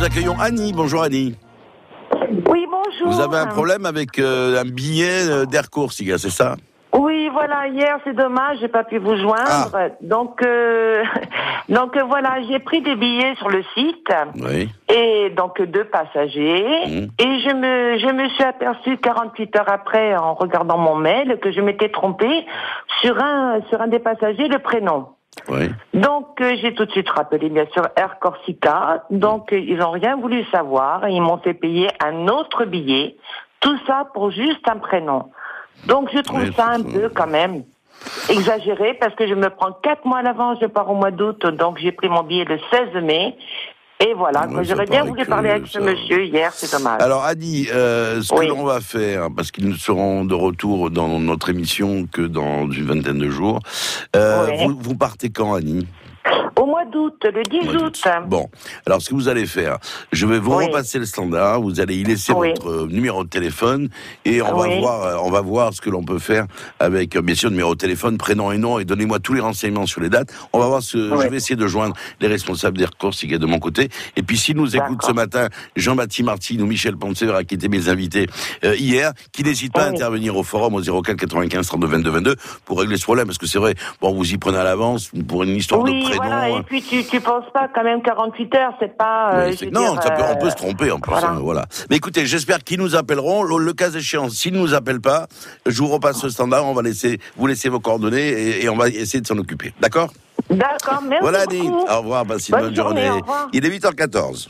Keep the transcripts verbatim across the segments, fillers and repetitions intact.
nous accueillons Annie. Bonjour Annie. Oui, bonjour. Vous avez un problème avec euh, un billet d'Air Corsica, c'est ça? Oui, voilà, hier, c'est dommage, j'ai pas pu vous joindre. Ah. Donc, euh, donc euh, voilà, j'ai pris des billets sur le site. Oui. Et donc deux passagers. Mmh. Et je me, je me suis aperçue quarante-huit heures après, en regardant mon mail, que je m'étais trompée sur un, sur un des passagers, le prénom. Oui. Donc euh, j'ai tout de suite rappelé bien sûr Air Corsica. Donc euh, ils n'ont rien voulu savoir et ils m'ont fait payer un autre billet. Tout ça pour juste un prénom. Donc je trouve Oui, ça un ça. peu quand même exagéré parce que je me prends quatre mois à l'avance, je pars au mois d'août, donc j'ai pris mon billet le seize mai. Et voilà, Oui, moi, ça j'aurais bien paraît voulu que parler avec ça- ce monsieur hier, c'est dommage. Alors Annie, euh, ce Oui. que l'on va faire, parce qu'ils ne seront de retour dans notre émission que dans une vingtaine de jours, euh, Oui. vous, vous partez quand Annie? Au mois d'août, le dix Mois août. d'août. Bon, alors ce que vous allez faire, je vais vous Oui. repasser le standard, vous allez y laisser Oui. votre euh, numéro de téléphone et on va Oui. voir, euh, on va voir ce que l'on peut faire avec euh, bien sûr numéro de téléphone, prénom et nom et donnez-moi tous les renseignements sur les dates. On va voir ce, Oui. je vais essayer de joindre les responsables d'Air Corsica de mon côté. Et puis s'ils nous écoutent D'accord. ce matin, Jean-Baptiste Martine ou Michel Poncever qui étaient mes invités euh, hier, qui n'hésitent pas à Oui. intervenir au forum au zéro quatre quatre-vingt-quinze trente-deux vingt-deux vingt-deux pour régler ce problème parce que c'est vrai, bon vous y prenez à l'avance pour une histoire Oui, de prénom. voilà, et puis tu, tu penses pas quand même quarante-huit heures, c'est pas... euh, Oui, je c'est- veux non, dire, ça peut- on peut euh, se tromper en plus. voilà. Hein, voilà. Mais écoutez, j'espère qu'ils nous appelleront. Le, le cas échéant, s'ils ne nous appellent pas, je vous repasse le standard. On va laisser, vous laisser vos coordonnées et, et on va essayer de s'en occuper. D'accord? D'accord, merci Voilà, beaucoup. Annie. Au revoir, passez une Bonne bonne journée, journée. au revoir. Il est huit heures quatorze.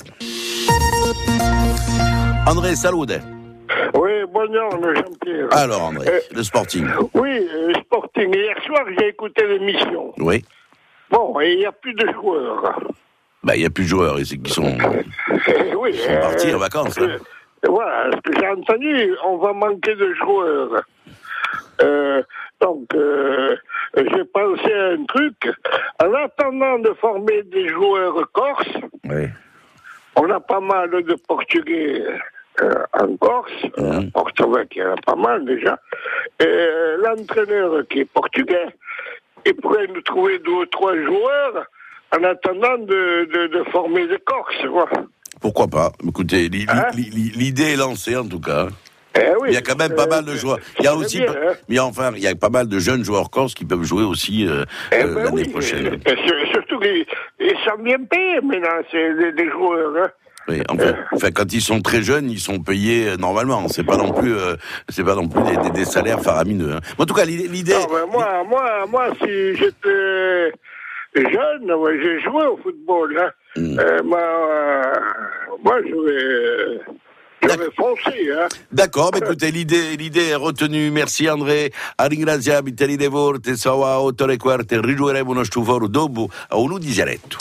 André, salut. Oui, bonjour, Jean-Pierre. Alors, André, Euh, le Sporting. Oui, euh, Sporting. Hier soir, j'ai écouté l'émission. Oui. Bon, et il n'y a plus de joueurs. Bah, il n'y a plus de joueurs ici qui sont, Euh, oui, sont partis en vacances. euh, Hein. Voilà, ce que j'ai entendu, on va manquer de joueurs. Euh, donc, euh, j'ai pensé à un truc. En attendant de former des joueurs corses, Oui. on a pas mal de Portugais euh, en Corse, Mhm. Portugais qui en a pas mal déjà, et euh, l'entraîneur qui est portugais, il pourrait nous trouver deux ou trois joueurs en attendant de, de, de former des Corses. Voilà. Pourquoi pas? Écoutez, li- li- Hein li- li- l'idée est lancée en tout cas. Eh oui, Il y a quand même pas euh, mal de joueurs. Il y a c'est aussi, bien, hein. mais enfin, il y a pas mal de jeunes joueurs corses qui peuvent jouer aussi euh, Eh euh, ben l'année oui, prochaine. et sur- surtout qu'ils ils sont bien payés maintenant, c'est des, des joueurs. Hein. Oui, enfin, enfin, quand ils sont très jeunes, ils sont payés euh, normalement. C'est pas non plus, euh, c'est pas non plus des, des, des salaires faramineux. Hein. En tout cas, l'idée, l'idée. Non, mais moi, moi, moi, si j'étais jeune, moi, j'ai joué au football. Hein. Mm. Euh, moi, euh, moi, j'aurais, j'aurais foncé. Hein. D'accord, mais écoutez, l'idée, l'idée est retenue. Merci André. A ringraziamo i tali devorte, so a otto e quarte, rigioeremo uno stuforo dopo a uno di Ziaretto.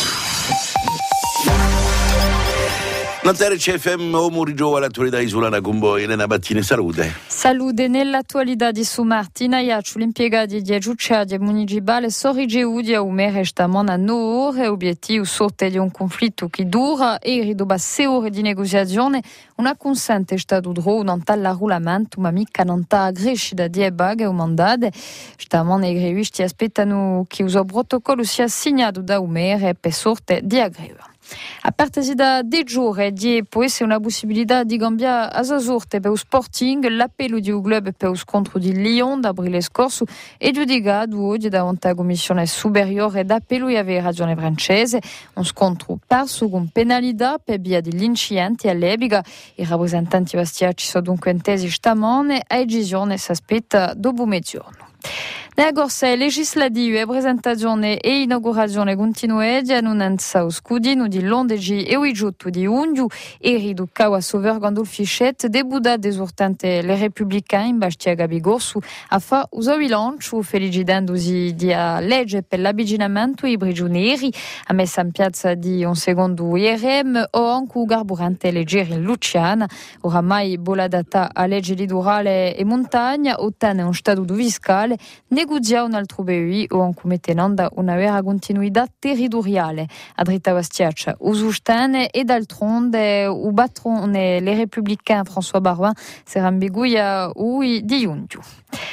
Nantere C F M, Omo Rigio all'attualità isolana con voi, Elena Battini, salute. Salute, nell'attualità di su Martina Iacciu, l'impiegati di Agiucciadia municipale sorrigeudi a ume restamon a nove ore, obiettivo sorte di un conflitto che dura e ridoba sei ore di negoziazione, una consente stato dro non talla rulamento, ma mica non ta crescita di ebag e umandade. Stamon i grevisti aspettano che uso protocollo sia assegnato da umere per sorte di aggreva. A partire da dei giorni di può essere una possibilità di cambiare a sorte per lo Sporting l'appello di un club per lo scontro di Lyon d'aprile scorso e giudicato oggi davanti alla commissione superiore d'appello e aveva ragione francese un scontro perso con penalità per via di l'incidente all'ebiga i rappresentanti vastiaci sono dunque intesi stamane a decisione si aspetta dopo mezzogiorno. Nella corsa legislativa, presentazione e inaugurazione continuedia annunzia scudino di Londegi e il giotto di Undiu e riducava a sovergando il fichet debuda desortante le repubblicani in Bastia Gabigorsu a fa uso bilancio felicitandosi di a legge per l'avvicinamento ai prigionieri a messa in piazza di un secondo I R M o anche garburante leggeri in Luciana oramai bola data a legge litorale e montagna ottane un statuto fiscale negozia un altro B U I o anche mettendo una vera continuità territoriale. A dritta vastiaccia usustane e d'altronde u batrone le républicains François Barouin seran biguia ui di Undiu.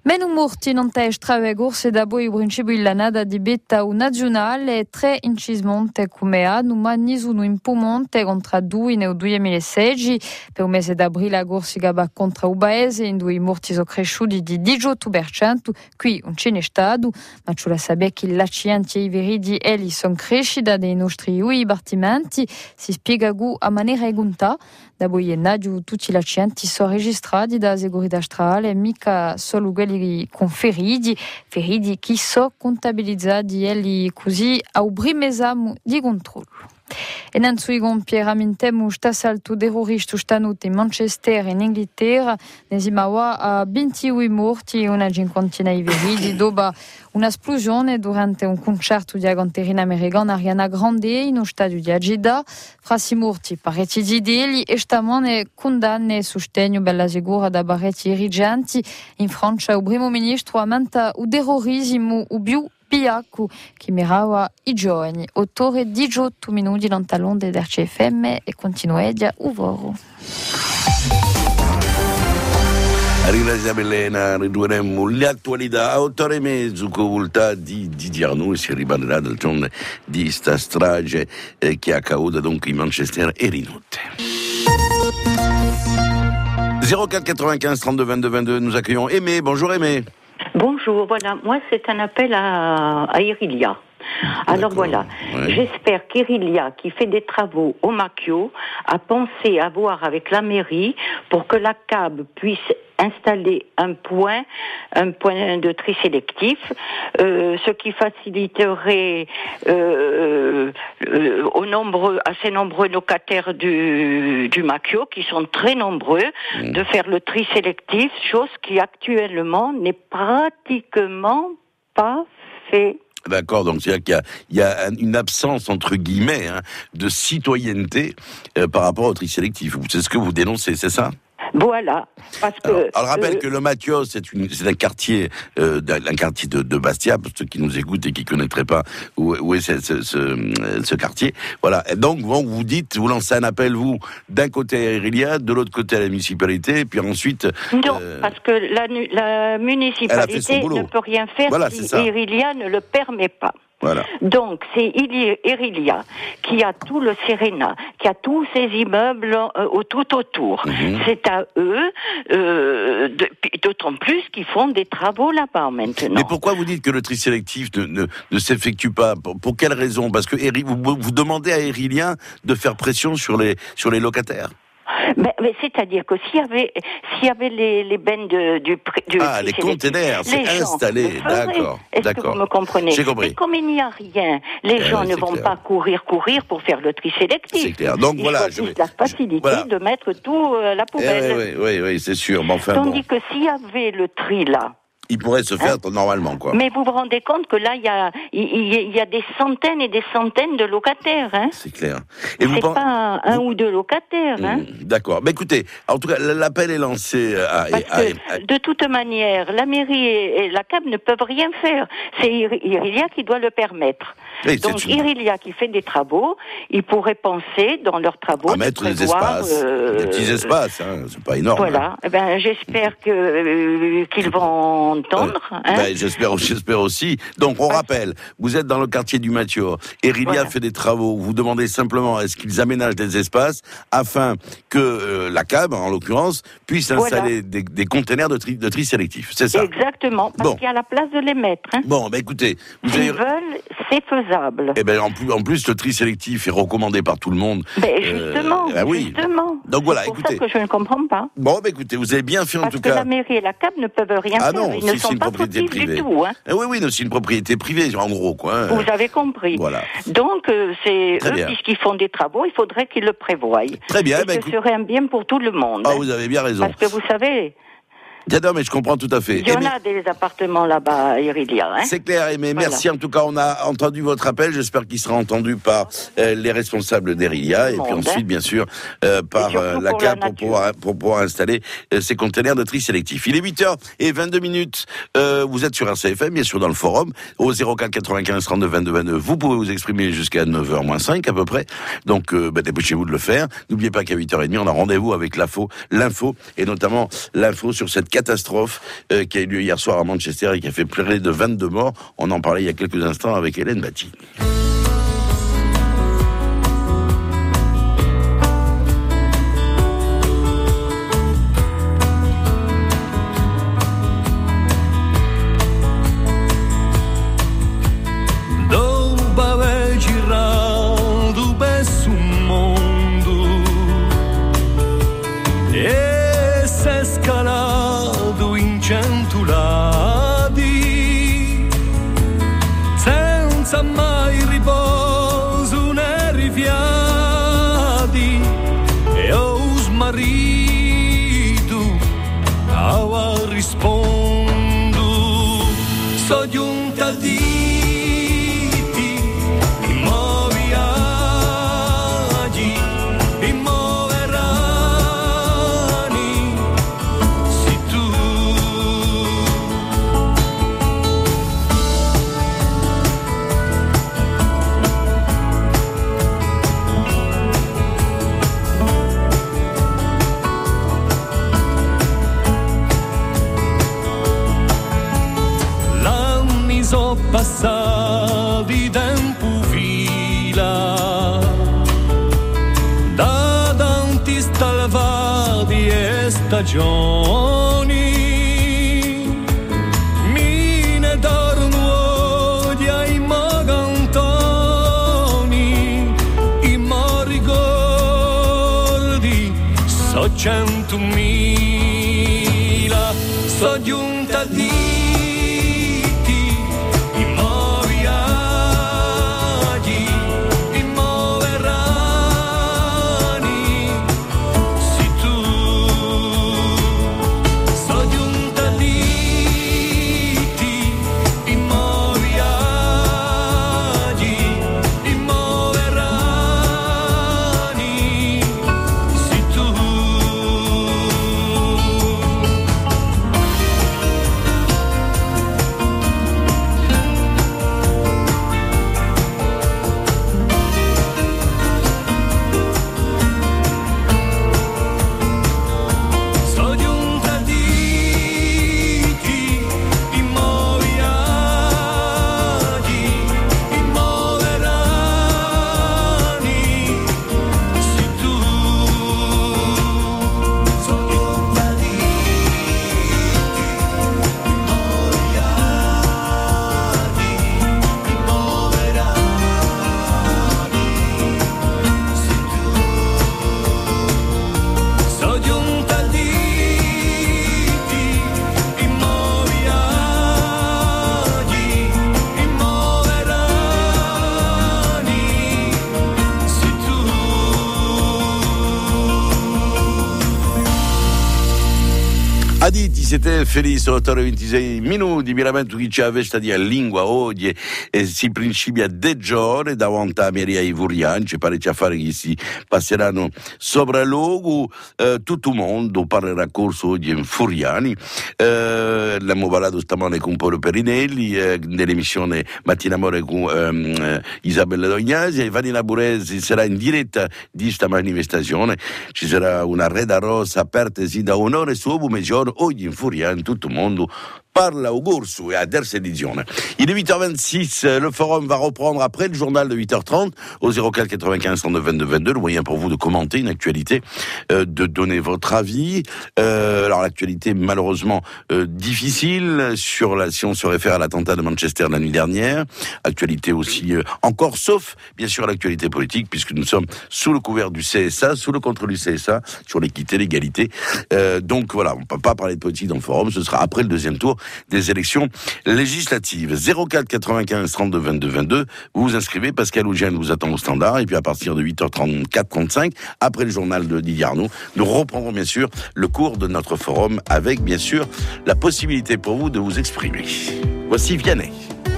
Meno morti non tești travegur da boi principiu illanada di betta u nazionale tre incismonte cumea numa nisunu in pumonte contra due nel duemilasedici per un mese d'aprile a gorsi gaba contra u paese in due morti so cresciuti di diciotto per cento qui un ce n'è stato ma ci la sabe che l'accidenti e i veridi eli sono crescita dei nostri ui battimenti si spiega gu a maniera egunta da boi e nadio tutti gli accidenti sono registrati da segurità stradale mica solo quelli con feriti, feriti che sono contabilizzati e così a primo esame di controllo. E non sui compieramento sta salto terroristi stanuti in Manchester in Inghilterra nesimawa a ventidue morti e una cinquantina di feriti dopo un'esplosione durante un concerto di canterina americana Ariana Grande in uno stadio di Jeddah. Fra si morti parecchi di deli e stamane condanne e sostegno bella sicura da parecchi dirigenti in Francia. Il primo ministro aumenta il terrorismo o più Piacu, che mirava i giovani. otto ore e diciotto minuti non talonde d'R C F M e continua a uvoro. Arriva Isabellena, ridurremo l'attualità a otto ore e mezzo con volontà di, di dirnos e si riparlerà del giorno di sta strage eh, che è accaduta donc in Manchester e rinotte. zéro quatre quatre-vingt-quinze trente-deux vingt-deux vingt-deux, nous accueillons Aimé. Bonjour Aimé. Bonjour, voilà, moi c'est un appel à, à Irilia. Alors voilà, ouais. J'espère qu'Irilia, qui fait des travaux au Macchio, a pensé à voir avec la mairie pour que la C A B puisse installer un point, un point de tri sélectif, euh, ce qui faciliterait euh, euh, aux nombreux, assez nombreux locataires du, du Macchio, qui sont très nombreux, mmh. de faire le tri sélectif, chose qui actuellement n'est pratiquement pas fait. D'accord, donc c'est-à-dire qu'il y a, il y a une absence, entre guillemets, hein, de citoyenneté euh, par rapport au tri sélectif. C'est ce que vous dénoncez, c'est ça ? Voilà, parce que... Alors, alors rappelle euh, que le Macchio, c'est, une, c'est un quartier, euh, un quartier de, de Bastia, pour ceux qui nous écoutent et qui ne connaîtraient pas où, où est ce, ce, ce, ce quartier. Voilà, et donc bon, vous dites, vous lancez un appel, vous, d'un côté à Irilia, de l'autre côté à la municipalité, puis ensuite... Non, euh, parce que la, la municipalité ne peut rien faire voilà, si Irilia ne le permet pas. Voilà. Donc, c'est Irilia qui a tout le Serena, qui a tous ces immeubles euh, tout autour. Mmh. C'est à eux, euh, de, d'autant plus qu'ils font des travaux là-bas maintenant. Mais pourquoi vous dites que le tri sélectif ne, ne, ne s'effectue pas ? Pour, pour quelle raison ? Parce que vous, vous demandez à Irilia de faire pression sur les, sur les locataires ? Mais, mais c'est-à-dire que s'il y avait, s'il y avait les, les bennes de, du, du... Ah, les containers, c'est installé, d'accord, Est-ce d'accord. que vous me comprenez ? J'ai compris. Mais comme il n'y a rien, les euh, gens ne vont clair. pas courir, courir pour faire le tri sélectif. C'est clair. Donc il voilà, faut je juste la facilité je, voilà. de mettre tout à euh, la poubelle. Eh, oui, oui, oui, c'est sûr. Mais enfin, Tandis bon. que s'il y avait le tri là, il pourrait se faire hein? normalement, quoi. Mais vous vous rendez compte que là, il y a, il y a des centaines et des centaines de locataires, hein. C'est clair. Et vous c'est pen... pas un vous... ou deux locataires, hein. Mmh, d'accord. Mais écoutez, en tout cas, l'appel est lancé à... Parce à, à, que, à... de toute manière, la mairie et la C A B ne peuvent rien faire. C'est Irilia qui doit le permettre. Oui, donc, Irilia qui fait des travaux, ils pourraient penser, dans leurs travaux, à mettre des espaces, euh... des petits espaces, hein. C'est pas énorme. Voilà. Hein. Eh ben, j'espère que, euh, qu'ils vont entendre. Euh, hein. ben, j'espère, j'espère aussi. Donc, on rappelle, vous êtes dans le quartier du Macchio. Irilia voilà. fait des travaux. Vous demandez simplement est-ce qu'ils aménagent des espaces afin que euh, la C A B, en l'occurrence, puisse installer voilà. des, des containers de tri, de tri sélectif. C'est ça. Exactement. Parce bon. qu'il y a la place de les mettre. Hein. Bon, ben écoutez, vous S'ils avez... veulent, c'est faisable. Eh ben en plus, en plus, le tri sélectif est recommandé par tout le monde. Ben justement. Euh, ben oui. Justement. Donc voilà, c'est pour écoutez. C'est pour ça que je ne comprends pas. Bon, ben écoutez, vous avez bien fait Parce en tout que cas. La mairie et la C A B ne peuvent rien ah faire. Non, Ils si, ne sont c'est une pas propriété privée. Du tout, hein. Eh oui, oui, non, c'est une propriété privée, en gros, quoi. Vous avez compris. Voilà. Donc, euh, c'est Très eux, bien. puisqu'ils font des travaux, il faudrait qu'ils le prévoient. Très bien. Et ben, ce écoute... serait un bien pour tout le monde. Ah, hein. vous avez bien raison. Parce que vous savez... Non, mais je comprends tout à fait. Il y en a des appartements là-bas à Irilia. Hein. C'est clair, mais voilà. Merci. En tout cas, on a entendu votre appel. J'espère qu'il sera entendu par euh, les responsables d'Irilia et puis ensuite, hein. bien sûr, euh, par euh, la C A B pour, pour, pouvoir, pour pouvoir installer euh, ces containers de tri sélectif. Il est huit heures vingt-deux minutes. Euh, vous êtes sur R C F M, bien sûr, dans le forum, au zéro quatre quatre-vingt-quinze trente-deux vingt-deux vingt-deux. Vous pouvez vous exprimer jusqu'à neuf heures moins cinq à peu près. Donc, euh, bah, dépêchez-vous de le faire. N'oubliez pas qu'à huit heures trente, on a rendez-vous avec l'info, l'info et notamment l'info sur cette catastrophe euh, qui a eu lieu hier soir à Manchester et qui a fait pleurer de vingt-deux morts. On en parlait il y a quelques instants avec Hélène Batti. Senza mai riposo né rifiati e ho smarrito a rispondo so giunta a diti in mo viaggi in mo verani si tu so passati tempo fila da tanti stalvati e stagioni mi ne torno di ai magantoni i mo ricordi so centomila so giunta di Aditi, siete felici, otto ore e ventisei minuti, veramente chi ci avesta di lingua oggi e si principia de giorni davanti a Maria Ivurian, ci pare ci affari che si passeranno sopra il luogo, eh, tutto il mondo parlerà corso oggi in Furiani, eh, l'abbiamo parlato stamane con Paolo Perinelli, eh, nell'emissione Mattina Amore con eh, Isabella Dognasi e Vanina Buresi sarà in diretta di sta manifestazione, ci sarà una reda rossa aperta sì da onore suo maggiore oggi in Furiani, tutto il mondo parle au Goursu et à der édition. Il est huit heures vingt-six, le forum va reprendre après le journal de huit heures trente au zéro quatre quatre-vingt-quinze trente-neuf vingt-deux vingt-deux, le moyen pour vous de commenter une actualité, euh, de donner votre avis. Euh, alors l'actualité malheureusement euh, difficile sur la, si on se réfère à l'attentat de Manchester la nuit dernière, actualité aussi euh, encore, sauf bien sûr l'actualité politique puisque nous sommes sous le couvert du C S A, sous le contrôle du C S A, sur l'équité, l'égalité. Euh, donc voilà, on ne peut pas parler de politique dans le forum, ce sera après le deuxième tour des élections législatives. zéro quatre quatre-vingt-quinze trente-deux vingt-deux vingt-deux, vous vous inscrivez, Pascal Ougène vous attend au standard, et puis à partir de huit heures trente-quatre trente-cinq, après le journal de Didier Arnaud, nous reprendrons bien sûr le cours de notre forum avec bien sûr la possibilité pour vous de vous exprimer. Voici Vianney.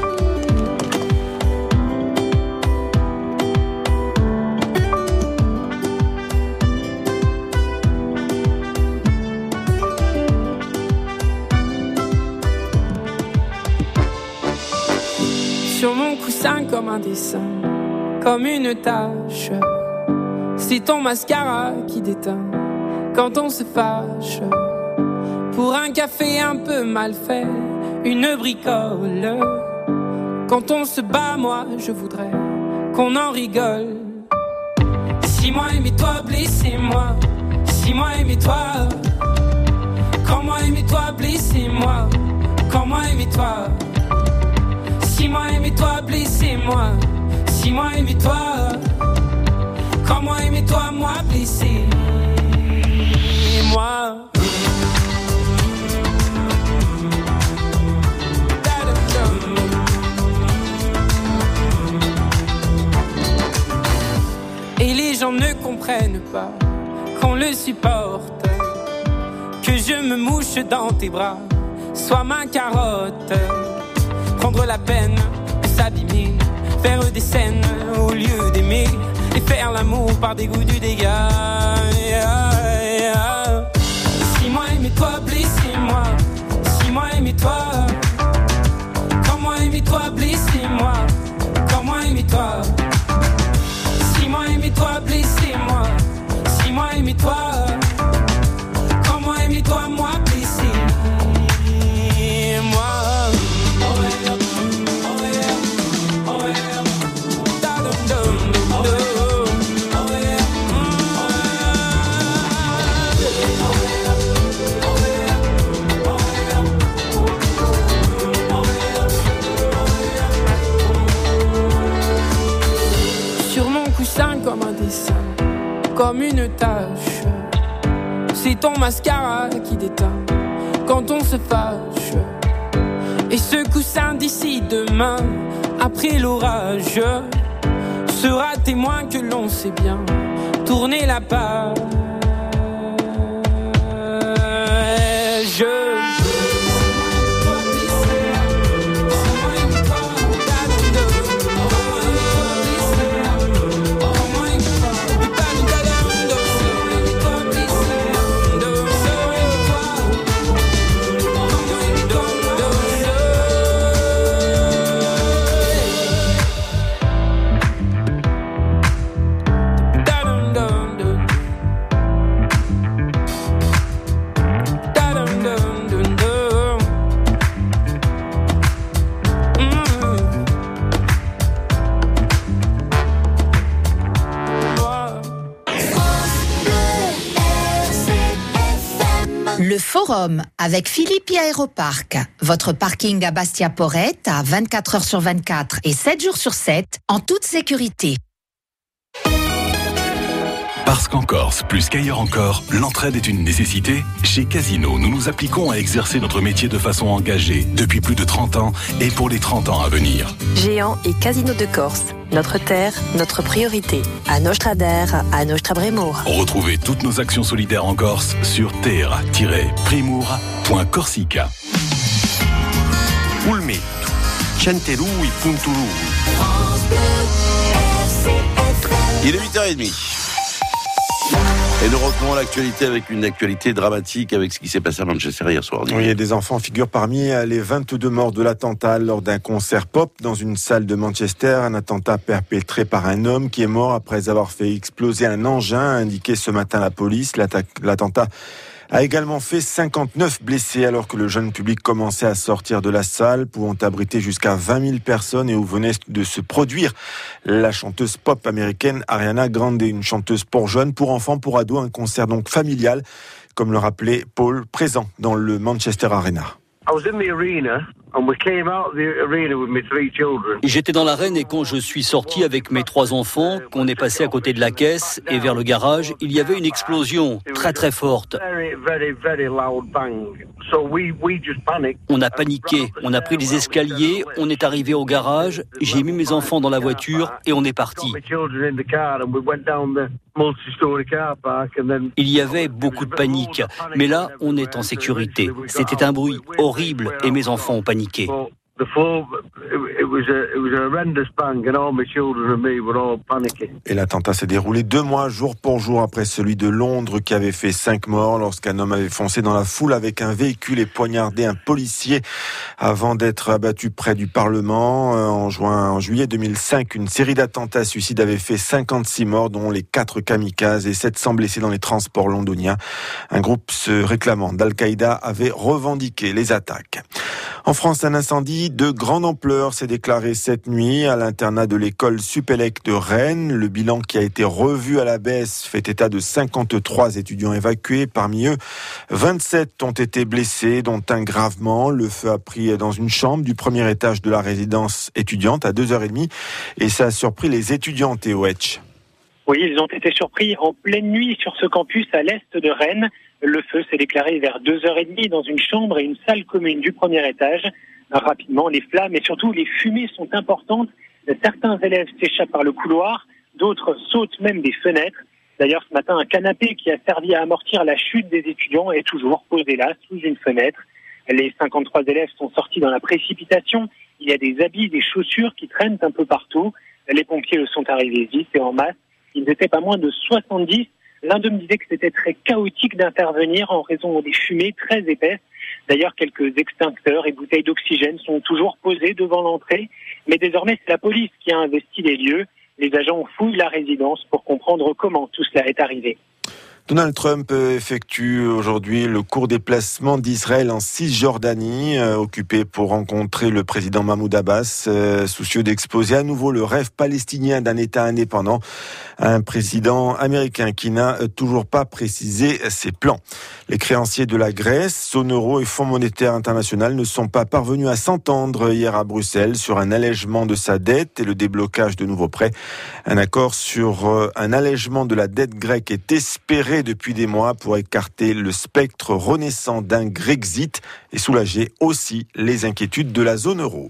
Sur mon coussin comme un dessin, comme une tache, c'est ton mascara qui déteint quand on se fâche. pour un café un peu mal fait, une bricole. Quand on se bat, moi je voudrais qu'on en rigole. Si moi aimais toi, blessez-moi. Si moi aimais toi. Quand moi aimais toi, blessez-moi. Quand moi aimais toi. Si moi aimais toi, blessez-moi. Si moi aimais toi. Quand moi aimais toi, moi blessé. Moi. Et les gens ne comprennent pas qu'on le supporte, que je me mouche dans tes bras, sois ma carotte. Prendre la peine de s'abîmer, faire des scènes au lieu d'aimer, et faire l'amour par dégoût du dégât. Yeah, yeah. Si moi aimais toi, blessez-moi. Si moi aimais toi. Quand moi aimais toi, blessez-moi. Quand moi aimais toi. Si moi aimais toi, blessez-moi. Si moi aimais toi. Quand moi aimais toi, moi blessé. Moi. Oh yeah, oh yeah, oh yeah. Da dum dum dum dum. Oh yeah, oh yeah. Sur mon coussin comme un dessin, comme une tache. C'est ton mascara qui déteint quand on se fâche. Et ce coussin d'ici demain, après l'orage, sera témoin que l'on sait bien tourner la page. Le Forum avec Philippi Aéroparc. Votre parking à Bastia-Porrette à vingt-quatre heures sur vingt-quatre et sept jours sur sept en toute sécurité. Parce qu'en Corse, plus qu'ailleurs encore, l'entraide est une nécessité. Chez Casino, nous nous appliquons à exercer notre métier de façon engagée depuis plus de trente ans et pour les trente ans à venir. Géant et Casino de Corse. Notre terre, notre priorité. A Nostra Der, a Nostra Bremur. Retrouvez toutes nos actions solidaires en Corse sur terra tiret primura point corsica. Ulmi, Centerui, Punturui. Il est huit heures trente. Et nous retrouvons l'actualité avec une actualité dramatique avec ce qui s'est passé à Manchester hier soir. Oui, il y a des enfants figurent parmi les vingt-deux morts de l'attentat lors d'un concert pop dans une salle de Manchester. Un attentat perpétré par un homme qui est mort après avoir fait exploser un engin, a indiqué ce matin la police. L'attentat a également fait cinquante-neuf blessés alors que le jeune public commençait à sortir de la salle, pouvant abriter jusqu'à vingt mille personnes et où venait de se produire la chanteuse pop américaine Ariana Grande, une chanteuse pour jeunes, pour enfants, pour ados, un concert donc familial, comme le rappelait Paul, présent dans le Manchester Arena. J'étais dans l'arène et quand je suis sorti avec mes trois enfants, qu'on est passé à côté de la caisse et vers le garage, il y avait une explosion très très forte. On a paniqué, on a pris les escaliers, on est arrivé au garage, j'ai mis mes enfants dans la voiture et on est parti. Il y avait beaucoup de panique, mais là, on est en sécurité. C'était un bruit horrible et mes enfants ont paniqué. Et l'attentat s'est déroulé deux mois jour pour jour après celui de Londres qui avait fait cinq morts lorsqu'un homme avait foncé dans la foule avec un véhicule et poignardé un policier avant d'être abattu près du Parlement. En juin, en juillet deux mille cinq, une série d'attentats suicides avait fait cinquante-six morts, dont les quatre kamikazes et sept cents blessés dans les transports londoniens. Un groupe se réclamant d'Al-Qaïda avait revendiqué les attaques. En France, un incendie de grande ampleur s'est déclaré cette nuit à l'internat de l'école Supélec de Rennes. Le bilan qui a été revu à la baisse fait état de cinquante-trois étudiants évacués. Parmi eux, vingt-sept ont été blessés, dont un gravement. Le feu a pris dans une chambre du premier étage de la résidence étudiante à deux heures trente et ça a surpris les étudiants, Théo Etch. Oui, ils ont été surpris en pleine nuit sur ce campus à l'est de Rennes. Le feu s'est déclaré vers deux heures trente dans une chambre et une salle commune du premier étage. Rapidement, les flammes et surtout les fumées sont importantes. Certains élèves s'échappent par le couloir, d'autres sautent même des fenêtres. D'ailleurs, ce matin, un canapé qui a servi à amortir la chute des étudiants est toujours posé là, sous une fenêtre. Les cinquante-trois élèves sont sortis dans la précipitation. Il y a des habits, des chaussures qui traînent un peu partout. Les pompiers sont arrivés vite et en masse. Ils n'étaient pas moins de soixante-dix. L'un d'eux me disait que c'était très chaotique d'intervenir en raison des fumées très épaisses. D'ailleurs, quelques extincteurs et bouteilles d'oxygène sont toujours posées devant l'entrée. Mais désormais, c'est la police qui a investi les lieux. Les agents fouillent la résidence pour comprendre comment tout cela est arrivé. Donald Trump effectue aujourd'hui le court déplacement d'Israël en Cisjordanie, euh, occupé pour rencontrer le président Mahmoud Abbas, euh, soucieux d'exposer à nouveau le rêve palestinien d'un État indépendant. Un président américain qui n'a toujours pas précisé ses plans. Les créanciers de la Grèce, zone euro et Fonds monétaire international ne sont pas parvenus à s'entendre hier à Bruxelles sur un allègement de sa dette et le déblocage de nouveaux prêts. Un accord sur euh, un allègement de la dette grecque est espéré depuis des mois pour écarter le spectre renaissant d'un Grexit et soulager aussi les inquiétudes de la zone euro.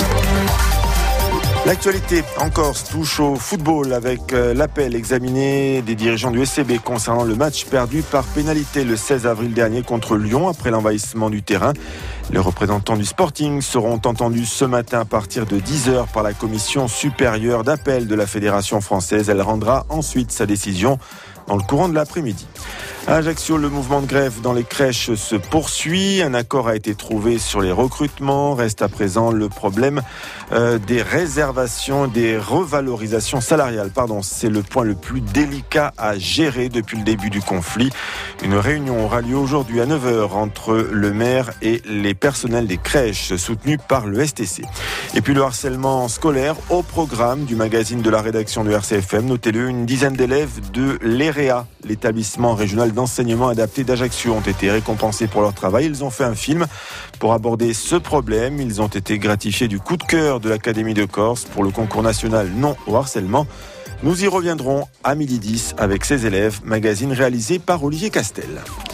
L'actualité en Corse touche au football avec l'appel examiné des dirigeants du S C B concernant le match perdu par pénalité le seize avril dernier contre Lyon après l'envahissement du terrain. Les représentants du Sporting seront entendus ce matin à partir de dix heures par la commission supérieure d'appel de la Fédération française. Elle rendra ensuite sa décision dans le courant de l'après-midi. À Ajaccio, le mouvement de grève dans les crèches se poursuit. Un accord a été trouvé sur les recrutements. Reste à présent le problème euh, des réservations, des revalorisations salariales. Pardon, c'est le point le plus délicat à gérer depuis le début du conflit. Une réunion aura lieu aujourd'hui à neuf heures entre le maire et les personnels des crèches soutenus par le S T C. Et puis le harcèlement scolaire au programme du magazine de la rédaction de R C F M. Notez-le, une dizaine d'élèves de l'E R E A, l'établissement régional d'enseignement adapté d'Ajaccio, ont été récompensés pour leur travail. Ils ont fait un film pour aborder ce problème. Ils ont été gratifiés du coup de cœur de l'Académie de Corse pour le concours national non au harcèlement. Nous y reviendrons à midi dix avec ces élèves, magazine réalisé par Olivier Castel.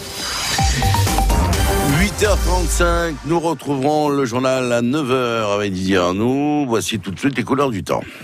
huit heures trente-cinq, nous retrouverons le journal à neuf heures avec Didier Arnoux. Voici tout de suite les couleurs du temps.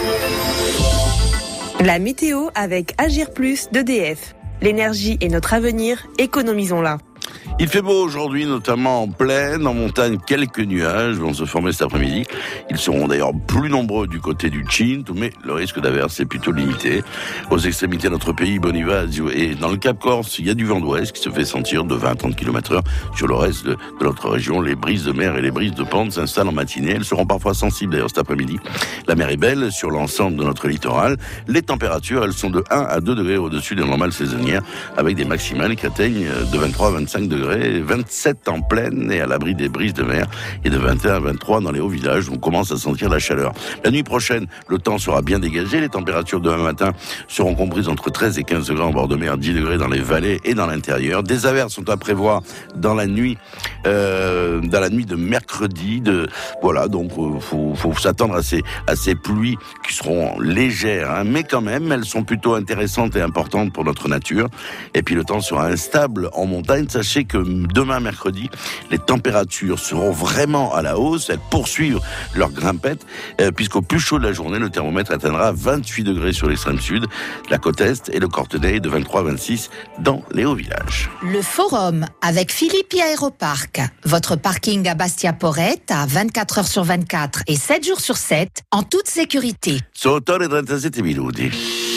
La météo avec Agir Plus d'E D F. L'énergie est notre avenir, économisons-la. Il fait beau aujourd'hui, notamment en plaine, en montagne, quelques nuages vont se former cet après-midi. Ils seront d'ailleurs plus nombreux du côté du Cinto, mais le risque d'averse est plutôt limité. Aux extrémités de notre pays, Bonifacio et dans le Cap Corse, il y a du vent d'ouest qui se fait sentir de vingt à trente kilomètres heure. Sur le reste de, de notre région, les brises de mer et les brises de pente s'installent en matinée. Elles seront parfois sensibles d'ailleurs cet après-midi. La mer est belle sur l'ensemble de notre littoral. Les températures, elles sont de un à deux degrés au-dessus des normales saisonnières, avec des maximales qui atteignent de vingt-trois à vingt-cinq degrés. vingt-sept en plaine et à l'abri des brises de mer, et de vingt et un à vingt-trois dans les hauts villages où on commence à sentir la chaleur. La nuit prochaine, le temps sera bien dégagé. Les températures demain matin seront comprises entre treize et quinze degrés en bord de mer, dix degrés dans les vallées et dans l'intérieur. Des averses sont à prévoir dans la nuit, euh, dans la nuit de mercredi. De, voilà, donc euh, faut, faut s'attendre à ces, à ces pluies qui seront légères, hein, mais quand même, elles sont plutôt intéressantes et importantes pour notre nature. Et puis le temps sera instable en montagne. Sachez que que demain mercredi, les températures seront vraiment à la hausse, elles poursuivent leur grimpette, euh, puisqu'au plus chaud de la journée, le thermomètre atteindra vingt-huit degrés sur l'extrême sud, la côte est et le Cortenay de vingt-trois à vingt-six dans les hauts villages. Le Forum avec Philippi Aéroparc. Votre parking à Bastia-Porrette à vingt-quatre heures sur vingt-quatre et sept jours sur sept en toute sécurité. Sono otto ore e trentasette minuti.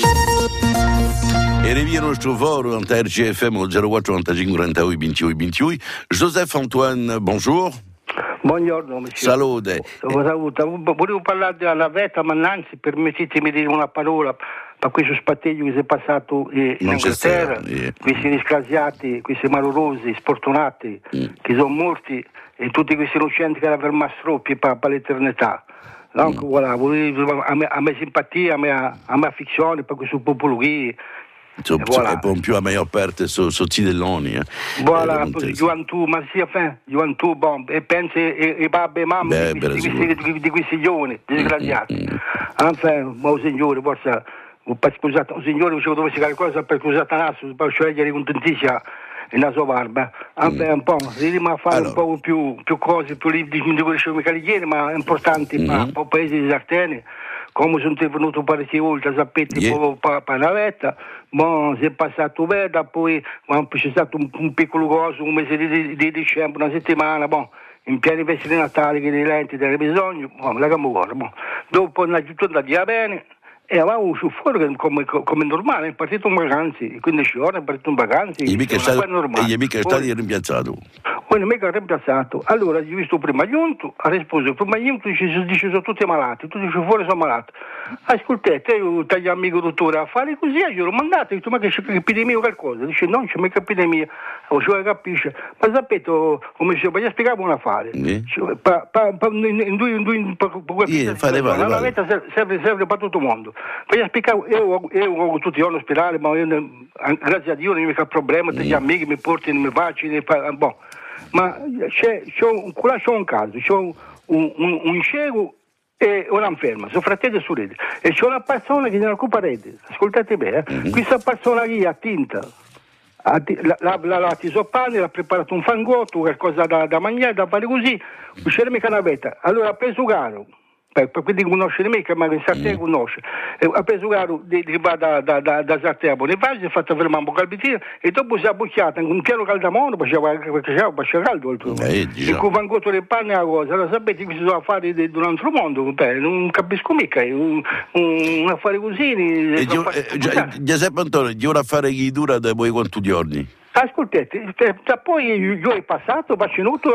E revia nostro foro anta R C F M zero quattro novantacinque trentadue ventidue ventidue. Joseph Antoine, bonjour. Buongiorno, monsieur. Salute. Volevo parlare della navetta, ma innanzi permettetemi di dire una parola per questo spatteggio che si è passato in Inghilterra, yeah. Questi disgraziati, questi malorosi, sfortunati, mm. che sono morti, e tutti questi innocenti che erano per mastroppi per, per l'eternità. Donc, mm. voilà, a me, a me simpatia, a me, a me affezione per questo popolo qui. So, voilà. E poi più a meglio aperte sono so zidelloni. Eh. Voilà, eh, gioventù, ma sì, enfin, gioventù, bon, e pensi e babbe e mamme di, questi, di, questi, di questi giovani, disgraziati. Mm, mm. Enfin, ma un signore, forse, scusate, un signore dicevo dove si qualcosa per scusate naso, per scegliere contentissima nella sua barba. Enfin, mm. un po', ridiamo a fare allora. un po' più, più cose, più di, di, di quello che cavalieri, ma importanti mm. per il paese di Sartene. Come sono venuto parecchie volte, sapete, yeah. per la navetta, bon, si è passato bene, poi c'è stato un, un piccolo coso, un mese di, di, di dicembre, una settimana, bon, in pieni feste di Natale, che di lenti, delle bisogno, bon, la gamma buona, bon. Dopo è tutto andato bene, e avevamo su fuori come, come normale, è partito in vacanze, quindici ore è partito in vacanze, e mica è stato rimpiazzato. Poi non mica rimpiazzato. Allora, ho visto prima giunto, ha risposto, prima giunto dice, dice sono tutti malati, tutti fuori sono malati. Ascoltate, io taglio amico dottore a fare così, io l'ho mandato, ho detto, ma che c'è epidemia o qualcosa? Dice, no, non c'è mica epidemia, o cioè capisce. Ma sapete, come dicevo, ma gli spiegavo un affare. Mm. Pa, pa, pa, in due, in due, in yeah, fare, vale, la vale. navetta serve, serve per tutto il mondo. Poi gli spiegavo, io, io ho tutti i giorni all'ospedale, ma io, grazie a Dio non mi fa problema, mm. gli amici mi portano, mi facciano, boh. Ma c'è, c'è, un, c'è un caso, c'è un, un, un, un cieco e una inferma, sono fratelli e sorelle, e c'è una persona che ne occupa rete, ascoltate bene, eh? mm-hmm. Questa persona lì ha tinta, ha, la, la, la, la tisopane, ha preparato un fangotto, qualcosa da, da mangiare, da fare così, uscire mica navetta, allora ha preso caro. Quindi conosce mica, ma in Sartè mm. conosce. E ha preso caro di, di, da, da, da, da Sartè a Bonifacio, si è fatto fermare un po' calbitino e dopo si è bucciata in un piano caldamono perché c'era caldo oltre. E con fangotto le panne a cosa. Allora sapete che si sono affari di un altro mondo, beh, non capisco mica, un, un, un affare così. E Giuseppe Antonio, di un affare che dura da voi quanti giorni? Ascoltate, poi io è passato, ma c'è venuto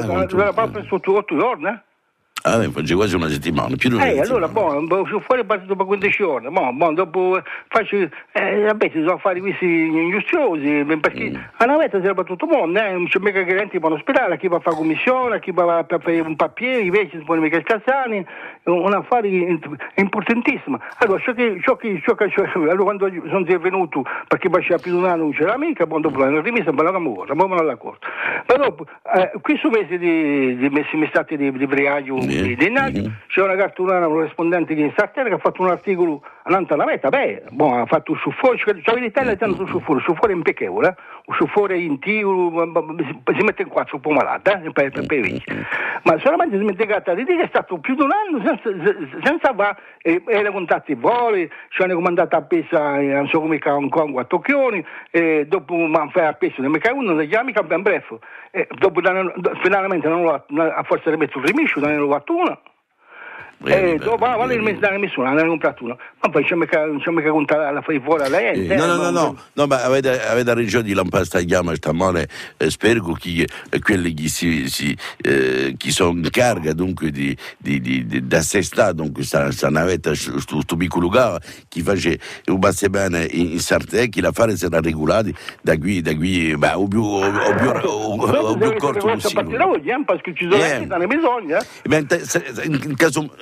per sotto otto giorni. Ah, faccio quasi una settimana, più di una eh, settimana. allora, boh, sono fuori partito per quindici ore, boh, boh, dopo faccio, eh, vabbè, si sono fare questi ingiustiosi, perché mm. a navetta serve tutto il mondo, eh, non c'è mica che gente va all'ospedale, chi va a fare commissione, chi va per fare un papiere, invece si pone mica il Cazzani, un affare importantissimo. Allora, ciò che, ciò che, ciò che, ciò, allora quando sono venuto, perché faceva più di un anno non c'era mica, boh, dopo l'hanno rimessa, ma la morta, ma non alla corte. Ma dopo, eh, questo mese di, di messi stati di, di Briaio, di Denario, mm-hmm. c'è una cartolana, un corrispondente di Sartene che ha fatto un articolo all'Anta Navetta, beh, boh, ha fatto un sciuffore, cioè l'Italia è tanto sciuffore, sciuffore impeccevole, eh? Un sciuffore in tiro, si mette in quattro un po' malato, eh? per, per, per i ma solamente si mette in carta di dire che è stato più di un anno senza, senza va, e era contatti voli, ci hanno comandato a Pesa, non so come a Hong Kong a Tocchioni, e dopo mi fai a Pesa, ne mi cai uno, si chiama campione bref, e dopo finalmente non lo, a forza di mettere un rimiscio, non l'ho fatto uno. Bene, eh, dopo vale il mese dalla missione, ne hanno comprato uno, ma poi c'è mica, c'è mica contare la fai fuori alla gente. Eh, no, no, no, no, no, ma avete, avete ragione di lampare sta chiama stamane, eh, spero che eh, quelli che si, si eh, chi sono in carica dunque di, di, di, di d'assestare dunque questa, questa navetta su questo piccolo gara che face un basse bene in, in Sartè, che la fare sarà regolati da qui, da qui, beh, o più o, o più o, o più corto possibile. Perché ci sono bisogno, eh? In caso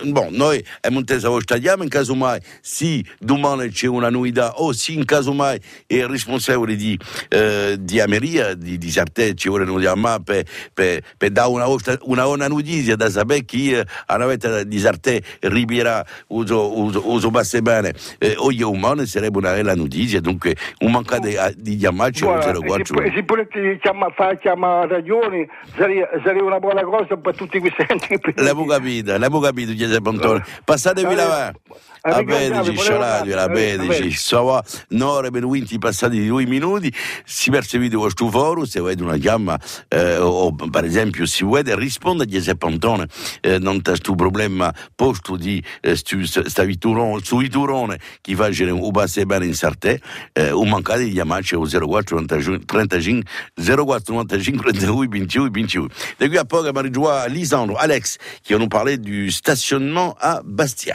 bon, noi abbiamo inteso lo stadiamo, in caso mai, sì, domani c'è una novità, o sì, in caso mai, è responsabile di, eh, di Ameria, di, di Sartè, ci vuole non dire, per, per, per dare una, una, una notizia, da sapere chi eh, a una volta di Sartè ribierà uso, uso, uso basse bene, eh, oggi umano sarebbe una bella notizia, dunque un mancato di chiamarci allo zero quattro. Se volete fare chiamare ragioni, sarebbe una buona cosa per tutti questi enti. L'avevo capito, l'avevo capito, Giuseppe Antonio. Passatevi la mano. A vedici, scioladio, a vedici. So, un'ora per vinti passati di due minuti, si percepite questo foro, se avete una chiama, eh, o per esempio, se volete rispondere a Giuseppe Antonio, eh, non c'è questo problema posto di eh, stavi turone, sui turone, che fa un basse bene in Sartè, eh, un mancato di chiamarci allo zero quattro trentacinque zero quattro novantacinque trentadue ventidue ventidue. Da qui a poco, Marie-Joie, Lisandro, Alex, qui vont nous parler du stationnement à Bastia.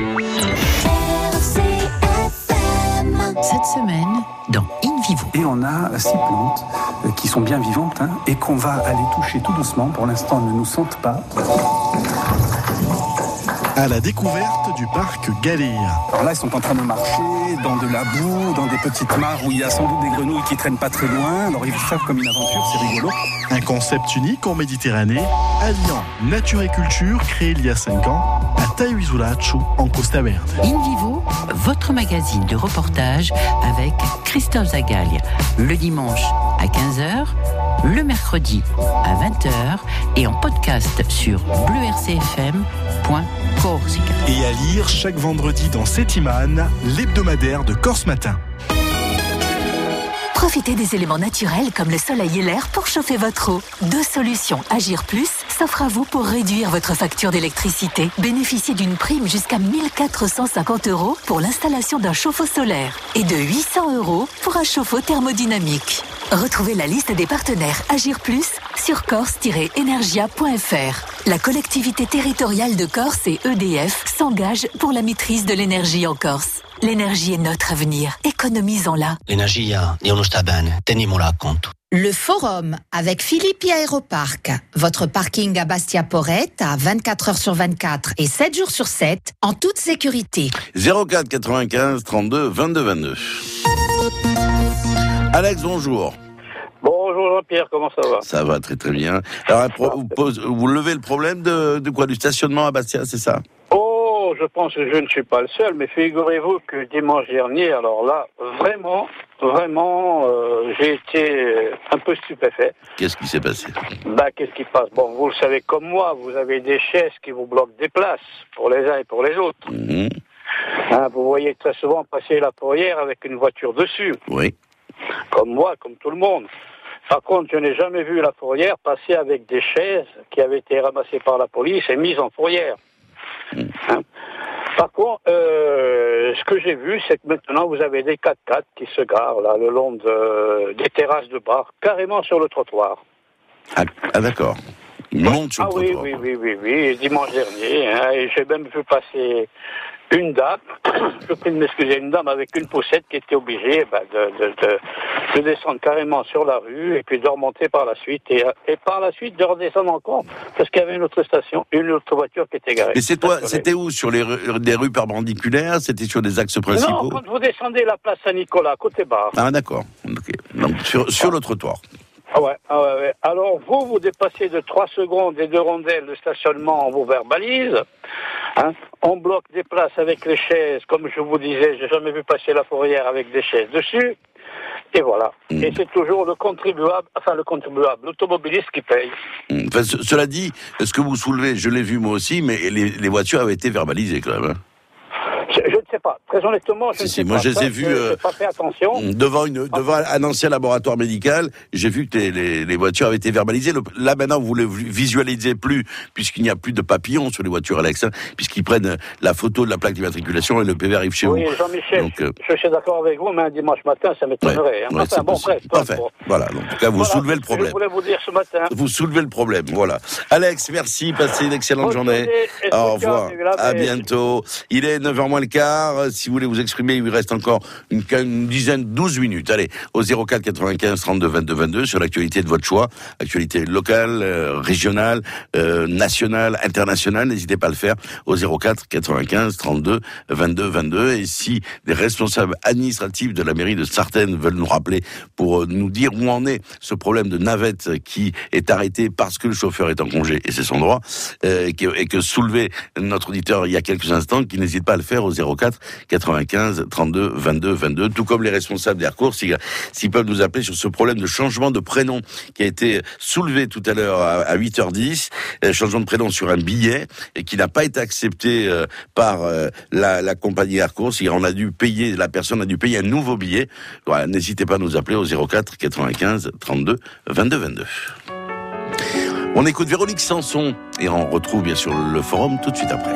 Cette semaine, dans In Vivo. Et on a six plantes euh, qui sont bien vivantes hein, et qu'on va aller toucher tout doucement. Pour l'instant, elles ne nous sentent pas. À la découverte du parc Galéa. Alors là, ils sont en train de marcher dans de la boue, dans des petites mares où il y a sans doute des grenouilles qui traînent pas très loin. Alors ils vivent ça comme une aventure, c'est rigolo. Un concept unique en Méditerranée, alliant nature et culture, créé il y a cinq ans à Tahuizulachu, en Costa Verde. In Vivo, votre magazine de reportage avec Christophe Zagaglia, le dimanche à quinze heures, le mercredi à vingt heures et en podcast sur bleu r c f m point corsica. Et à lire chaque vendredi dans Setiman, l'hebdomadaire de Corse Matin. Profitez des éléments naturels comme le soleil et l'air pour chauffer votre eau. Deux solutions Agir Plus s'offrent à vous pour réduire votre facture d'électricité. Bénéficiez d'une prime jusqu'à mille quatre cent cinquante euros pour l'installation d'un chauffe-eau solaire et de huit cents euros pour un chauffe-eau thermodynamique. Retrouvez la liste des partenaires Agir Plus sur corse tiret energia point f r. La collectivité territoriale de Corse et E D F s'engagent pour la maîtrise de l'énergie en Corse. L'énergie est notre avenir. Économisons-la. L'energia non sta bene, teniamola a conto. Le forum avec Philippi Aéroparc. Votre parking à Bastia-Porrette à vingt-quatre heures sur vingt-quatre et sept jours sur sept en toute sécurité. zéro quatre quatre-vingt-quinze trente-deux vingt-deux vingt-deux. Alex, bonjour. Bonjour Jean-Pierre, comment ça va? Ça va très très bien. Alors, vous, pose, vous levez le problème de, de quoi? Du stationnement à Bastia, c'est ça? Oh, je pense que je ne suis pas le seul, mais figurez-vous que dimanche dernier, alors là, vraiment, vraiment, euh, j'ai été un peu stupéfait. Qu'est-ce qui s'est passé? Bah, qu'est-ce qui passe? Bon, vous le savez comme moi, vous avez des chaises qui vous bloquent des places, pour les uns et pour les autres. Mmh. Hein, vous voyez très souvent passer la fourrière avec une voiture dessus. Oui. Comme moi, comme tout le monde. Par contre, je n'ai jamais vu la fourrière passer avec des chaises qui avaient été ramassées par la police et mises en fourrière. Mmh. Hein? Par contre, euh, ce que j'ai vu, c'est que maintenant, vous avez des quatre-quatre qui se garent là, le long de, des terrasses de bar, carrément sur le trottoir. Ah, ah d'accord. Ils montent sur ah, le trottoir. Oui, oui, oui, oui, oui, dimanche dernier. Hein, et j'ai même vu passer une dame, je prie de m'excuser, une dame avec une poussette qui était obligée bah, de, de, de, de descendre carrément sur la rue et puis de remonter par la suite et, et par la suite de redescendre encore parce qu'il y avait une autre station, une autre voiture qui était garée. Et c'est toi, c'était où? Sur les rues, des rues perpendiculaires? C'était sur des axes principaux? Non, quand vous descendez la place Saint-Nicolas, côté bar. Ah d'accord, okay. Donc sur, sur le trottoir. Ah ouais, ah ouais, ouais. Alors vous, vous dépassez de trois secondes et deux rondelles de stationnement, on vous verbalise. Hein. On bloque des places avec les chaises, comme je vous disais, j'ai jamais vu passer la fourrière avec des chaises dessus. Et voilà. Mmh. Et c'est toujours le contribuable, enfin le contribuable, l'automobiliste qui paye. Mmh. Enfin, ce, cela dit, ce que vous soulevez, je l'ai vu moi aussi, mais les, les voitures avaient été verbalisées quand même. Hein. Je, je ne sais pas. Très honnêtement, je si, ne si, sais moi, pas. Moi, je les ai vus euh, pas fait attention. devant une, devant un ancien laboratoire médical. J'ai vu que les, les, les voitures avaient été verbalisées. Le, là, maintenant, vous ne le visualisez plus, puisqu'il n'y a plus de papillons sur les voitures Alex, hein, puisqu'ils prennent la photo de la plaque d'immatriculation et le P V arrive chez oui, vous. Oui, Jean-Michel, donc, euh... je suis d'accord avec vous, mais un dimanche matin, ça m'étonnerait. Ouais, hein. ouais, enfin, bon, bref. Parfait. Voilà. Donc, en tout cas, vous voilà, soulevez le problème. Je voulais vous dire ce matin. Vous soulevez le problème. Voilà. Alex, merci. Passez une excellente Bonne journée. journée. Au revoir. À bientôt. Il est neuf heures moins le quart. encore, si vous voulez vous exprimer, il vous reste encore une, une dizaine, douze minutes. Allez, au zéro quatre quatre-vingt-quinze trente-deux vingt-deux vingt-deux sur l'actualité de votre choix, actualité locale, euh, régionale, euh, nationale, internationale. N'hésitez pas à le faire au zéro quatre quatre-vingt-quinze trente-deux vingt-deux vingt-deux. Et si des responsables administratifs de la mairie de Sartène veulent nous rappeler pour nous dire où en est ce problème de navette qui est arrêté parce que le chauffeur est en congé, et c'est son droit, euh, et, que, et que soulevait notre auditeur il y a quelques instants, qui n'hésite pas à le faire au zéro quatre quatre-vingt-quinze trente-deux vingt-deux vingt-deux, tout comme les responsables d'Aircourt, s'ils, s'ils peuvent nous appeler sur ce problème de changement de prénom qui a été soulevé tout à l'heure à, à huit heures dix, euh, changement de prénom sur un billet, et qui n'a pas été accepté euh, par euh, la, la compagnie Aircourt. On a dû payer, la personne a dû payer un nouveau billet. Voilà, n'hésitez pas à nous appeler au zéro quatre quatre-vingt-quinze trente-deux vingt-deux vingt-deux. On écoute Véronique Sanson et on retrouve bien sûr le forum tout de suite après.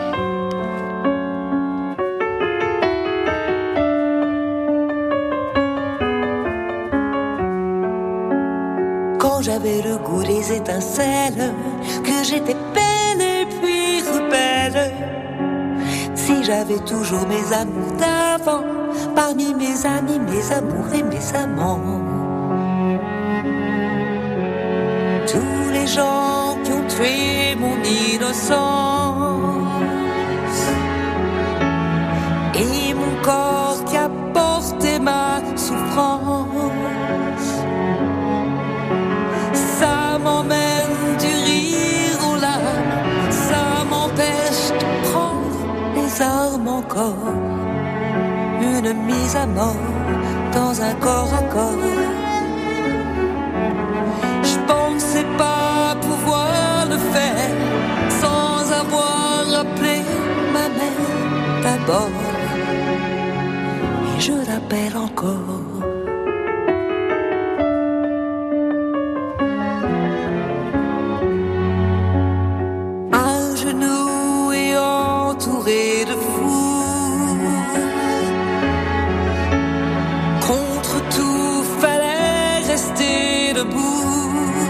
Quand j'avais le goût des étincelles, que j'étais belle et puis rebelle, si j'avais toujours mes amours d'avant, parmi mes amis, mes amours et mes amants. Tous les gens qui ont tué mon innocence et mon corps qui a porté ma souffrance, ça m'emmène du rire aux larmes, ça m'empêche de prendre les armes encore. Une mise à mort dans un corps à corps. Je pensais pas pouvoir le faire sans avoir appelé ma mère d'abord. Et je l'appelle encore. À genoux et entouré de fous, contre tout fallait rester debout.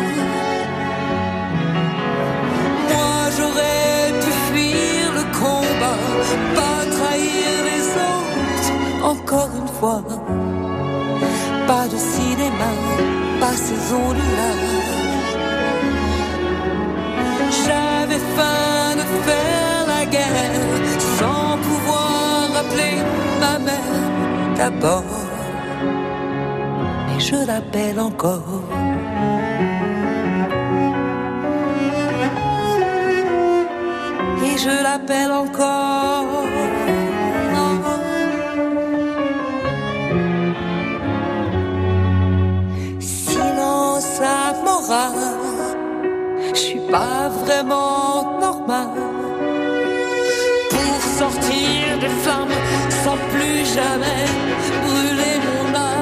Moi j'aurais pu fuir le combat, pas trahir les autres, encore une fois. Pas de cinéma, pas ces ondes-là. J'avais faim de faire la guerre sans pouvoir appeler ma mère d'abord. Et je l'appelle encore. Et je l'appelle encore. Silence à morale, je suis pas vraiment normal pour sortir des flammes sans plus jamais brûler mon âme.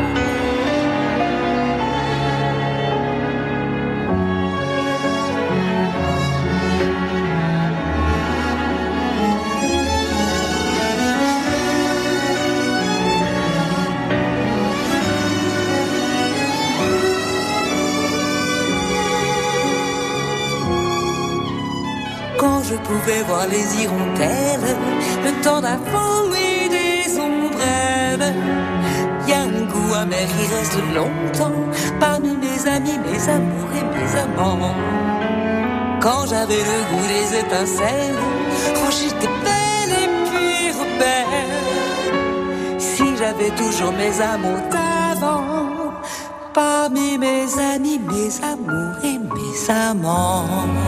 Quand je pouvais voir les hirondelles, le temps d'avant et des ombrelles, y a un goût amer qui reste longtemps parmi mes amis, mes amours et mes amants. Quand j'avais le goût des étincelles, quand j'étais belle et puis rebelle, si j'avais toujours mes amours d'avant, parmi mes amis, mes amours et mes amants.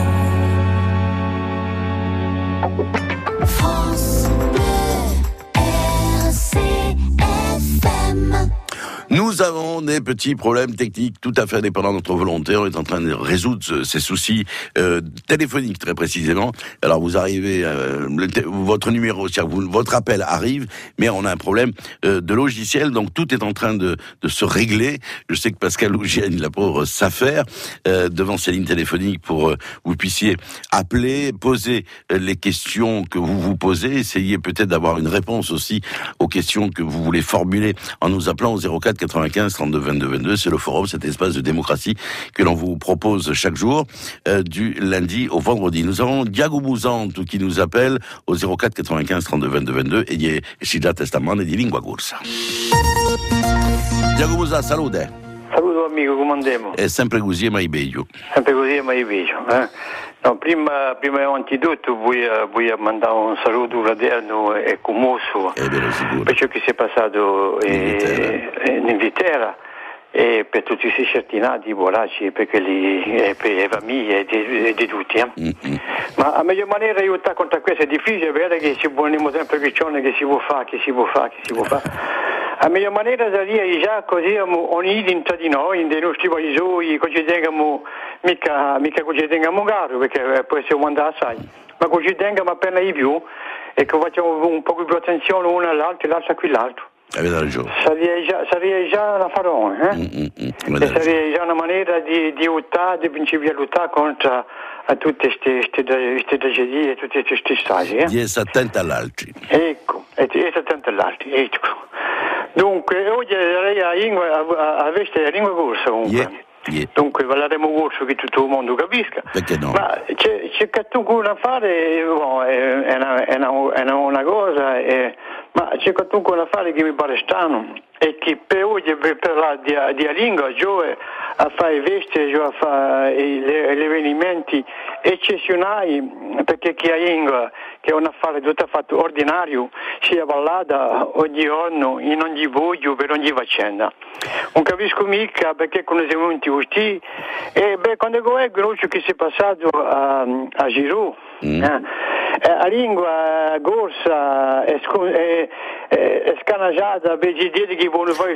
France Bleu, R C F M. Nous avons des petits problèmes techniques tout à fait indépendants de notre volonté. On est en train de résoudre ces soucis euh, téléphoniques très précisément. Alors vous arrivez, euh, le t- votre numéro, c'est-à-dire vous, votre appel arrive, mais on a un problème euh, de logiciel, donc tout est en train de, de se régler. Je sais que Pascal Lougienne, la pauvre, s'affaire euh, devant ces lignes téléphoniques pour euh, vous puissiez appeler, poser euh, les questions que vous vous posez, essayer peut-être d'avoir une réponse aussi aux questions que vous voulez formuler en nous appelant au zéro quatre quatre-vingt-quinze trente-deux vingt-deux vingt-deux. C'est le forum, cet espace de démocratie que l'on vous propose chaque jour, euh, du lundi au vendredi. Nous avons Diago Musantu qui nous appelle au zéro quatre quatre-vingt-quinze trente-deux vingt-deux vingt-deux e di Scigia Testamone di Lingua Corsa. Diago Musantu, salute. Saluto amico, come andiamo? È sempre così, ma meglio. Sempre così, ma meglio. Eh? No, prima, prima di anzitutto voglio, voglio mandare un saluto fraterno e commosso per ciò che si è passato in Inghilterra e per tutti questi certinati, poracci, per, quelli, per le famiglie e di, di tutti. Eh? Mm-hmm. Ma a meglio maniera aiutare contro questo è difficile, perché ci vogliamo sempre questione che si può fare, che si può fare, che si può fare. A meglio maniera sarebbe già così uniti tra di noi, nei nostri paesi, che ci tengamo, mica, mica che ci tengamo caro, perché può essere un mandato assai, ma che ci tengamo appena di più e che facciamo un po' più attenzione uno all'altro e l'altro a quell'altro. Avete ragione. Sarebbe già, sarebbe già una farone, eh? Mm, mm, mm, e sarebbe già una maniera di, di lottare, di principio a lottare contro a tutte queste tragedie e tutte queste storie. Eh? Di essere attenti all'altro. Ecco, e di essere attenti all'altro, ecco. Dunque, oggi sarei a lingua, a, a veste la lingua corsa comunque. Yeah, yeah. Dunque, parleremo corso che tutto il mondo capisca. Perché no? Ma c'è, c'è qualcuno da fare, oh, è, è, una, è, una, è una cosa, è, ma c'è qualcuno da fare che mi pare strano. E che per oggi, per parlare di, di lingua, gioca a fare veste, gioca a fare gli avvenimenti eccezionali, perché che la lingua, che è un affare tutto fatto ordinario, sia ballata ogni giorno, in ogni voglio, per ogni faccenda. Non capisco mica perché con i venuti così, e beh, quando leggo ciò che si è passato a, a Giroud, mm. eh, la lingua corsa è, è, è scanaggiata per gli idee che vogliono fare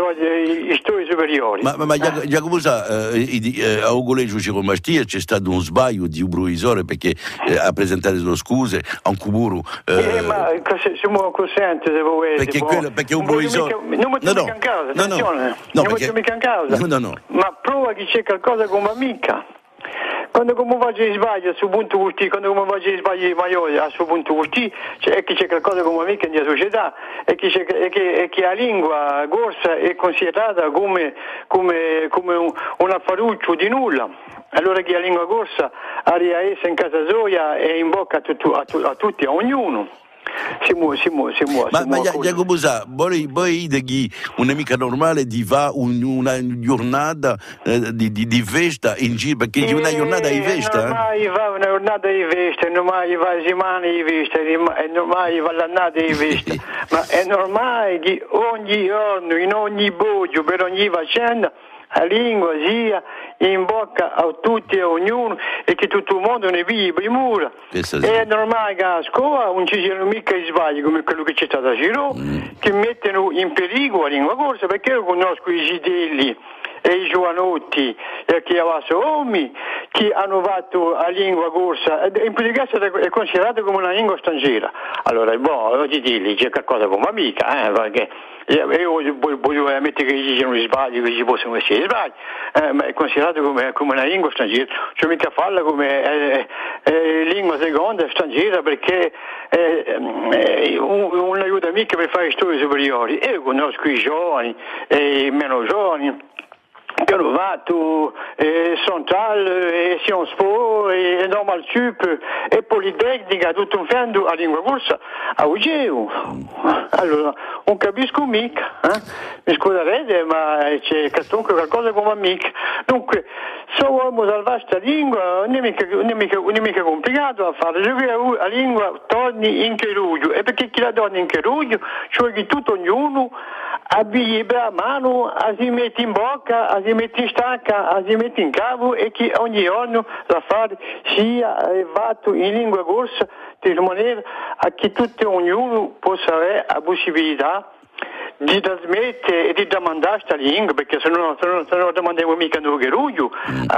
i studi superiori. Ma, ma, ma eh. Giacomo sa, eh, a un collegio Ciromastia c'è stato un sbaglio di un provvisore perché eh, ha presentato le scuse a un cuburu. Eh, eh, ma siamo coscienti se vuoi. Perché, quello, perché un provvisore. Non metto no, mica in causa, no, attenzione. No, no, non perché... metto mica in causa. No, no, no. Ma prova che c'è qualcosa come amica. Quando come faccio di sbaglio, a suo punto così, quando come faccio di sbaglio maiori, a suo punto così, è che c'è qualcosa come amica nella società, e che, c'è, e che, e che la lingua corsa è considerata come, come, come un, un affaruccio di nulla. Allora che la lingua corsa arriva a essere in casa sua e in bocca a, tutto, a, a tutti, a ognuno. Si muove, si muove, si muove. Ma, ma Giacomo sa, voi, voi che un'amica normale di va un, una giornata eh, di, di, di festa in giro, perché eh, una giornata di festa. Non mai va una giornata di festa, non mai va la settimana di festa, non mai va l'annata di festa, ma è normale che ogni giorno, in ogni voglio, per ogni faccenda, la lingua sia in bocca a tutti e a ognuno e che tutto il mondo ne vive prima. È normale che a scuola non ci siano mica sbagli come quello che c'è stato a Giroud, mm. che mettono in pericolo la lingua corsa, perché io conosco i gidelli e i giovanotti e chi avevano uomini che hanno fatto la lingua corsa, in pratica è considerato come una lingua straniera. Allora, boh, oggi dirgli c'è qualcosa come amica, eh, perché io voglio mettere che ci siano sbagli, che ci possono essere sbagli, eh, ma è considerato come, come una lingua straniera, cioè mica farla come eh, eh, lingua seconda straniera, perché eh, eh, un, un aiuto mica per fare studi superiori. Io conosco i giovani e i meno giovani che hanno fatto eh, Central, e Sciences Po, e Normal Sup, e Politecnica, tutto un fendo a lingua corsa a Ugeu. Allora, non capisco mica, eh? Mi scusate, ma c'è qualcosa come mica. Dunque, se vogliamo salvare questa lingua, non è mica, non è mica, non è mica complicato a fare, cioè la lingua torni in Cheruglio, e perché chi la torna in Cheruglio, cioè che tutto ognuno abbia a mano, si mette in bocca, si mette in stacca, si mette in capo, e che ogni giorno l'affare sia fatto in lingua corsa di maniera a che tutto e ognuno possa avere la possibilità di trasmettere e di domandare questa lingua, perché se no, se no, se no domandiamo mica noi che ruglio,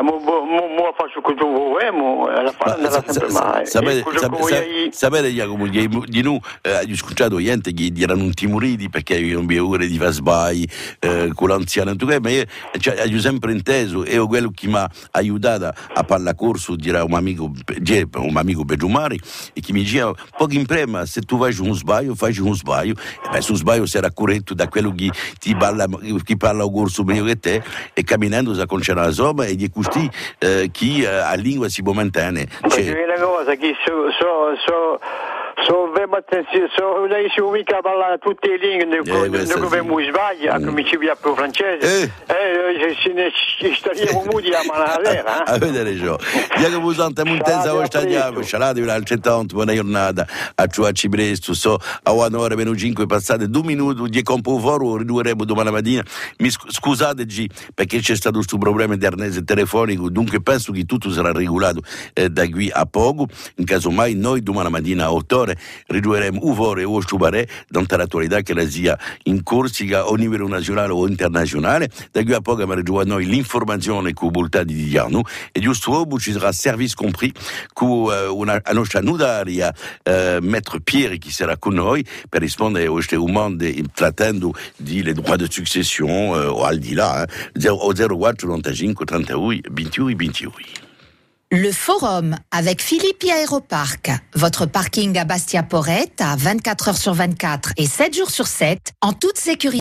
mo faccio quello che vogliamo, alla fine non andrà sempre mai. Sapete, Giacomo, di noi ho ascoltato gente che erano un timoriti perché avevano paura di fare sbagli con l'anziano, ma io ho sempre inteso, e quello che mi ha aiutato a parlare corso era un amico, un amico Pedumari, e che mi diceva, poco in prima, se tu fai un sbaglio, fai un sbaglio, e beh, su sbaglio si era corretto aiuto da quello che ti parla, chi parla un corso meglio che te, e camminando si acconciano la somma e di questi eh, chi eh, a lingua si può mantenere. C'è una cosa che so, so, so So, so, lei si mica parla tutte le lingue, eh, come mi sbaglia, mm. come ci via più francese, eh, eh ci ne stiamo muti a manare, eh? Avete ragione. Jacopo Santa Montenza, voi stagliamo, scialate al centottanta, buona giornata, a ciuacci presto, so, a un'ora meno cinque passate, due minuti, di compo foro, ridurremo domani mattina. Mi scusate, G, perché c'è stato questo problema di arnese telefonico, dunque penso che tutto sarà regolato eh, da qui a poco, in caso mai noi domani mattina a otto ore ridurremo uvore o stupare dante l'attualità che la sia in Corsica o a livello nazionale o internazionale. Da qui a poco mi rigiù a noi l'informazione con volta di Diano e giusto dopo ci sarà service compris con uh, una a nostra nudaria uh, Maître Pierre che sarà con noi per rispondere a queste domande trattando di le droits de succession uh, o al di là eh, zero quattro novantacinque trentadue ventidue ventidue. Le Forum avec Philippe Aéroparc, votre parking à Bastia-Porrette à vingt-quatre heures sur vingt-quatre et sept jours sur sept en toute sécurité.